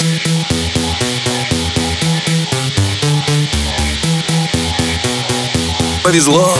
Повезло,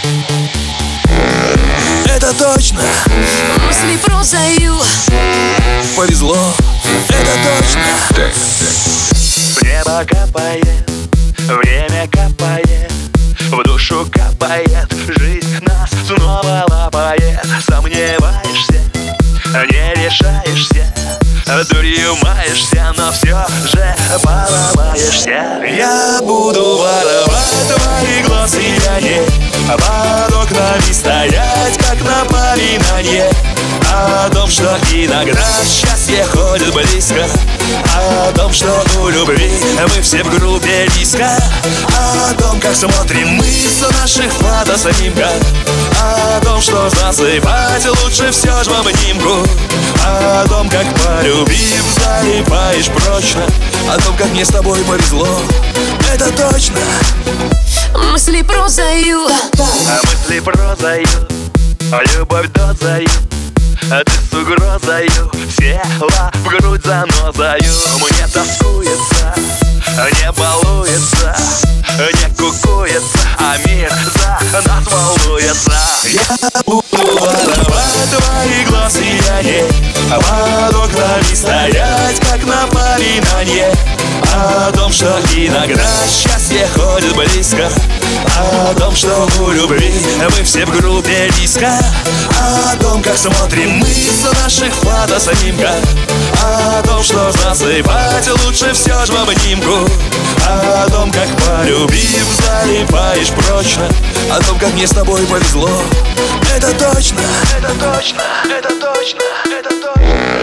это точно. Мысли прозою. Повезло, это точно. В небо капает, время капает, в душу капает, жизнь нас снова лапает. Сомневаешься, не решаешься, дурью маешься, но все же поломаешься. Я буду воровать твои глаз сияние, под окнами стоять, как напоминание о том, что иногда счастье ходит близко, о том, что у любви мы все в группе риска, о том, как смотрим мы с наших фотоснимков, о том, что засыпать лучше все же в обнимку, о том, как полюбив залипаешь прочно, о том, как мне с тобой повезло, это точно. Мысли прозою. Мысли прозою, любовь дозою, ты с угрозою села в грудь занозою. Мне тоскуется, не балуется, не кукуется, а мир за нас волнуется. Я буду воровать твои глаз сияние, под окнами стоять, как напоминание о том, что иногда счастье ходит близко, о том, что у любви мы все в группе риска, о том, как смотрим мы с наших фотоснимков, о том, что засыпать лучше все же в обнимку, о том, как полюбив залипаешь прочно, о том, как мне с тобой повезло, это точно. Это точно, это точно, это точно.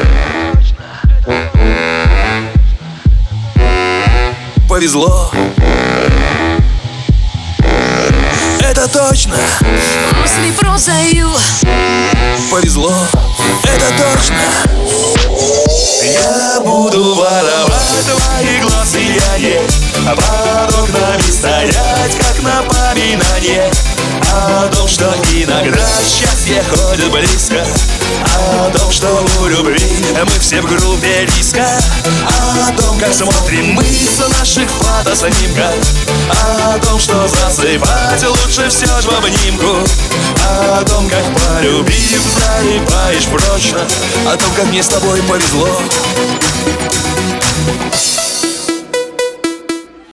Повезло, это точно. Мысли прозою. Повезло, это точно. Я буду воровать твои глаз сияние, под окнами стоять, как напоминание о том, что иногда счастье ходит близко, о том, что у любви мы все в группе риска, о том, как смотрим мы с наших фотоснимков, о том, что засыпать лучше все же в обнимку, о том, как полюбив залипаешь прочно, о том, как мне с тобой повезло.